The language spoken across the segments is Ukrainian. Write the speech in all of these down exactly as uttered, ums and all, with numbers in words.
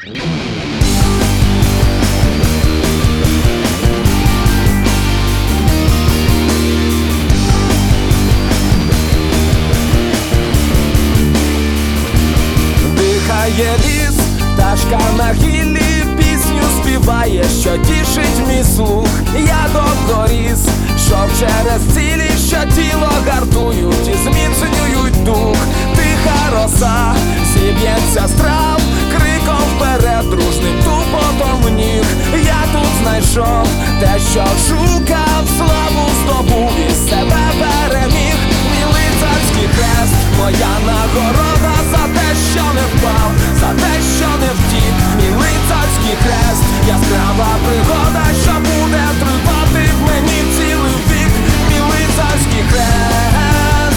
Дихає ліс, пташка на гіллі пісню співає, що тішить мій слух. Я довго ріс, щоб через цілі, що тіло гартують і зміцнюють дух. Тиха роса зіб'ється з трав, криком вперед, дружним тупотом ніг. Я тут знайшов те, що шукав, славу здобув і себе переміг. Мій лицарський хрест, моя нагорода за те, що не впав, за те, що не втік. Мій лицарський хрест, яскрава пригода, що буде тривати в мені цілий вік. Мій лицарський хрест.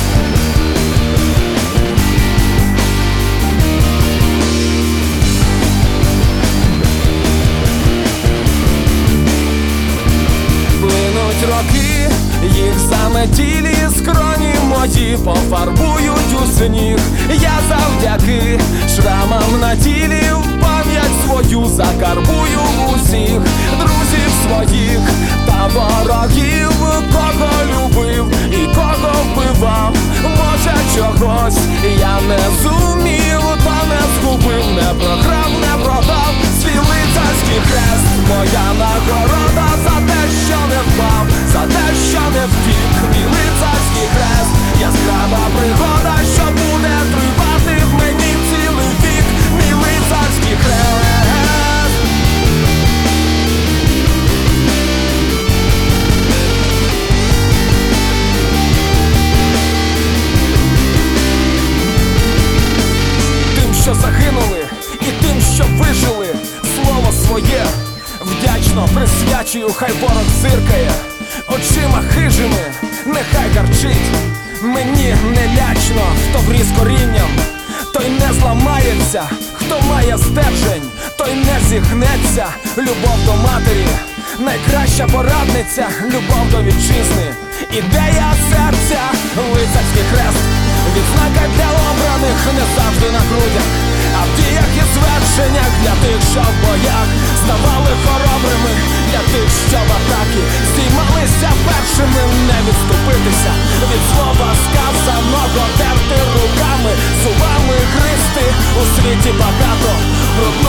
Плинуть роки, їх заметілі скроні мої пофарбують у сніг. Я завдяки шрамам на тілі в пам'ять свою закарбую усіх друзів своїх та ворогів, кого любив і кого вбивав. Може, чогось я не зумів, та не згубив, не програв, не продав. Свій лицарський хрест, моя нагорода за те, що не впав, за те, що не втік. Мій лицарський хрест, яскрава пригода, що буде тривати в мені цілий вік. Мій лицарський хрест. Тим, що загинули, і тим, що вижили, слово своє вдячно присвячую. Хай ворог зиркає очима хижими, нехай гарчить. Мені не лячно, хто вріс корінням, той не зламається. Хто має стержень, той не зігнеться. Любов до матері — найкраща порадниця. Любов до вітчизни — ідея серця. Лицарський хрест — відзнака для обраних, не завжди на грудях, а в діях і звершеннях. Для тих, що в боях ставали хоробрими, для тих, що в атаки здіймалися першими. Не відступитися від слова сказаного, терти руками, зубами гризти. У світі багато брудного